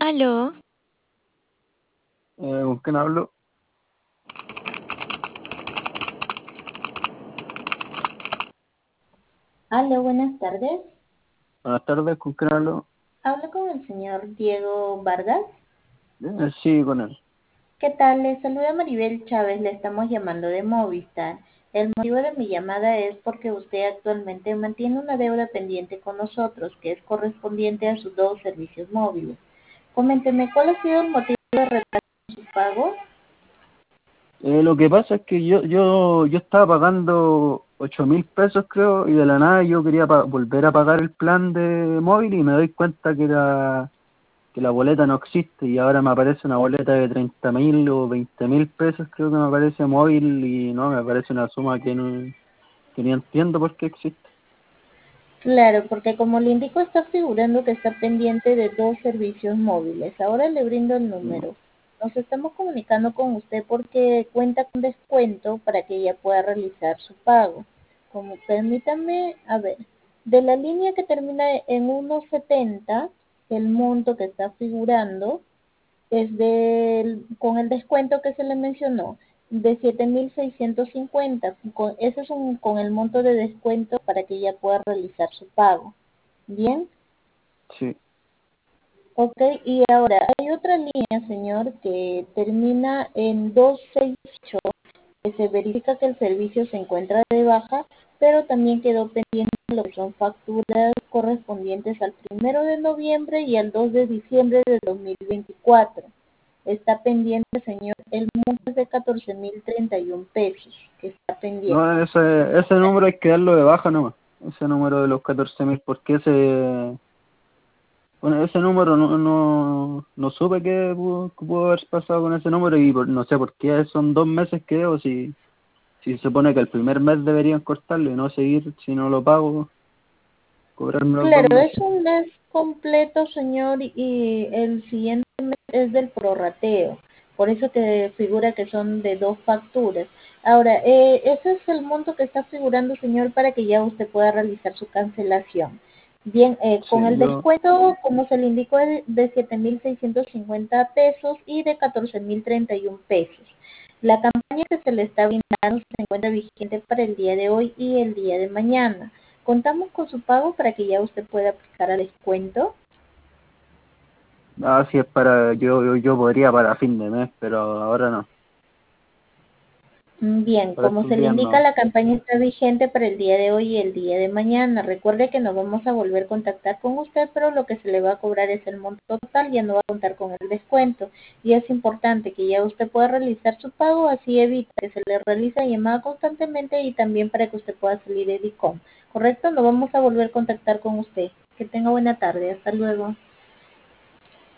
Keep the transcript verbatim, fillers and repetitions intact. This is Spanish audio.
Aló, Eh, ¿con quién hablo? Aló, buenas tardes. Buenas tardes, ¿con quién hablo? Hablo con el señor Diego Vargas. Eh, sí, con él. ¿Qué tal? Le saluda Maribel Chávez, le estamos llamando de Movistar. El motivo de mi llamada es porque usted actualmente mantiene una deuda pendiente con nosotros, que es correspondiente a sus dos servicios móviles. Coménteme, ¿cuál ha sido el motivo de retraso en su pago? Eh, lo que pasa es que yo yo yo estaba pagando ocho mil pesos, creo, y de la nada yo quería pa- volver a pagar el plan de móvil y me doy cuenta que la, que la boleta no existe y ahora me aparece una boleta de treinta mil o veinte mil pesos, creo que me aparece móvil y no, me aparece una suma que no, que ni entiendo por qué existe. Claro, porque como le indico, está figurando que está pendiente de dos servicios móviles. Ahora le brindo el Mm. número. Nos estamos comunicando con usted porque cuenta con descuento para que ella pueda realizar su pago. Como permítame, a ver, de la línea que termina en uno setenta, el monto que está figurando es del, con el descuento que se le mencionó, de siete mil seiscientos cincuenta. Con, ese es un, con el monto de descuento para que ella pueda realizar su pago. Bien, Sí. ok. Y ahora hay otra línea, señor, que termina en doscientos sesenta y ocho, que se verifica que el servicio se encuentra de baja, pero también quedó pendiente lo que son facturas correspondientes al primero de noviembre y al dos de diciembre de dos mil veinticuatro. Está pendiente, señor, el monto es de catorce mil treinta y un pesos, que está pendiente. No, ese, ese número hay que darlo de baja nomás, ese número de los catorce mil, porque ese... Bueno, ese número no, no, no supe qué pudo, qué pudo haber pasado con ese número y por- no sé por qué son dos meses que debo, si, si se supone que el primer mes deberían cortarlo y no seguir, si no lo pago, cobrarme los dos Claro, meses. es un mes completo, señor, y el siguiente mes es del prorrateo. Por eso que figura que son de dos facturas. Ahora, eh, ese es el monto que está figurando, señor, para que ya usted pueda realizar su cancelación. Bien, eh, Sí, con el yo, descuento, como se le indicó, es de siete mil seiscientos cincuenta pesos y de catorce mil treinta y un pesos. La campaña que se le está brindando se encuentra vigente para el día de hoy y el día de mañana. Contamos con su pago para que ya usted pueda aplicar al descuento. ah, sí es para, yo, yo, yo podría para fin de mes, pero ahora no, Mm, Bien, para como estos se le días indica, no. la campaña está vigente para el día de hoy y el día de mañana. Recuerde que nos vamos a volver a contactar con usted, pero lo que se le va a cobrar es el monto total, ya no va a contar con el descuento. Y es importante que ya usted pueda realizar su pago, así evita que se le realice llamada constantemente y también para que usted pueda salir de DICOM. ¿Correcto? Nos vamos a volver a contactar con usted. Que tenga buena tarde. Hasta luego.